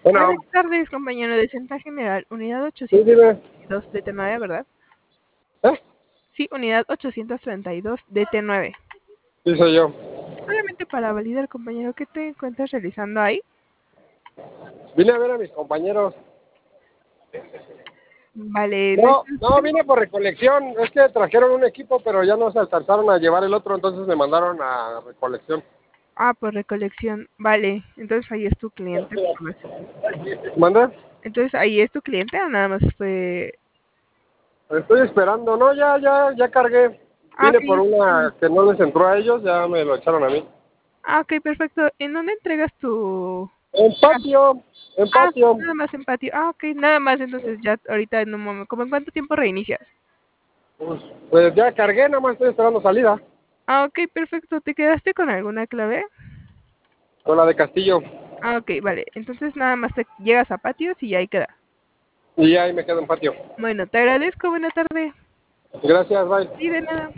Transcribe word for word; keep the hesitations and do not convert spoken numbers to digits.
Buenas Bueno, tardes, compañero de Central General, unidad sí, dime. ochocientos treinta y dos D T nueve, ¿verdad? ¿Eh? Sí, unidad ochocientos treinta y dos D T nueve. Sí, soy yo. Solamente para validar, compañero, ¿qué te encuentras realizando ahí? Vine a ver a mis compañeros. Vale, ¿no No, estás- no, vine por recolección. Es que trajeron un equipo, pero ya no se alcanzaron a llevar el otro, entonces me mandaron a recolección. Ah, por recolección. Vale, entonces ahí es tu cliente. Pues. ¿Manda? Entonces ahí es tu cliente o nada más fue... Estoy esperando. No, ya, ya, ya cargué. Ah, ok, Vine por una que no les entró a ellos, ya me lo echaron a mí. ah, ok, perfecto. ¿En dónde entregas tu...? En patio, en Ah, patio. nada más en patio. Ah, ok, nada más, entonces ya ahorita en un momento. ¿Cómo en cuánto tiempo reinicias? Pues, pues ya cargué, nada más estoy esperando salida. Ah, ok, perfecto. ¿Te quedaste con alguna clave? Con la de Castillo. Ah, ok, vale. Entonces nada más te llegas a patios y ahí queda. Y ahí me quedo en patio. Bueno, te agradezco. Buena tarde. Gracias, bye. Sí, de nada.